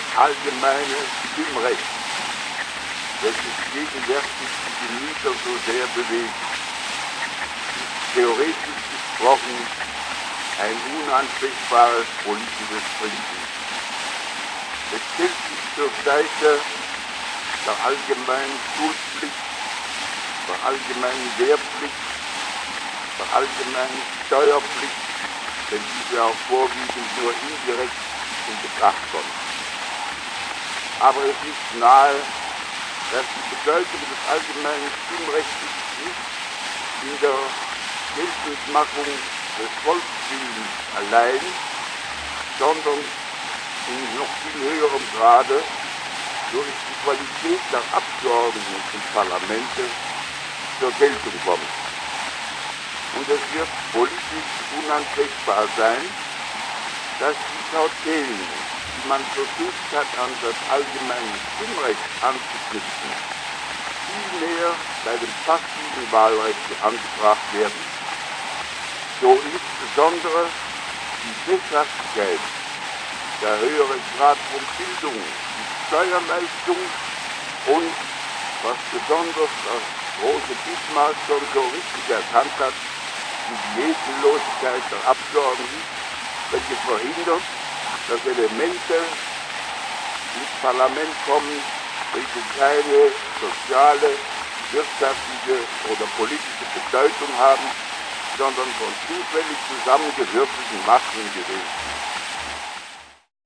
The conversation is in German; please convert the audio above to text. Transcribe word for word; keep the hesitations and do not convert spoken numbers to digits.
das allgemeine Stimmrecht, welches gegenwärtig die Gemüter so sehr bewegt, ist theoretisch gesprochen ein unanfechtbares politisches Prinzip. Es stellt sich zur Seite der allgemeinen Schulpflicht, der allgemeinen Wehrpflicht, der allgemeinen Steuerpflicht, wenn diese auch vorwiegend nur indirekt in Betracht kommt. Aber es liegt nahe, dass die Bedeutung des allgemeinen Stimmrechts nicht in der Geltendmachung des Volkswillens allein, sondern in noch viel höherem Grade durch die Qualität der Abgeordneten im Parlamente zur Geltung kommt. Und es wird politisch unanfechtbar sein, dass die Kautelen, die man versucht hat, an das allgemeine Stimmrecht anzuknüpfen, vielmehr bei dem passiven Wahlrecht angebracht werden. So insbesondere die Sesshaftigkeit, der höhere Grad von Bildung, die Steuerleistung und, was besonders das große Bismarck schon so richtig erkannt hat, die Diätenlosigkeit der Abgeordneten, welche verhindert, dass Elemente ins Parlament kommen, welche keine soziale, wirtschaftliche oder politische Bedeutung haben, sondern von zufällig zusammengewürfelten Massen gewählt.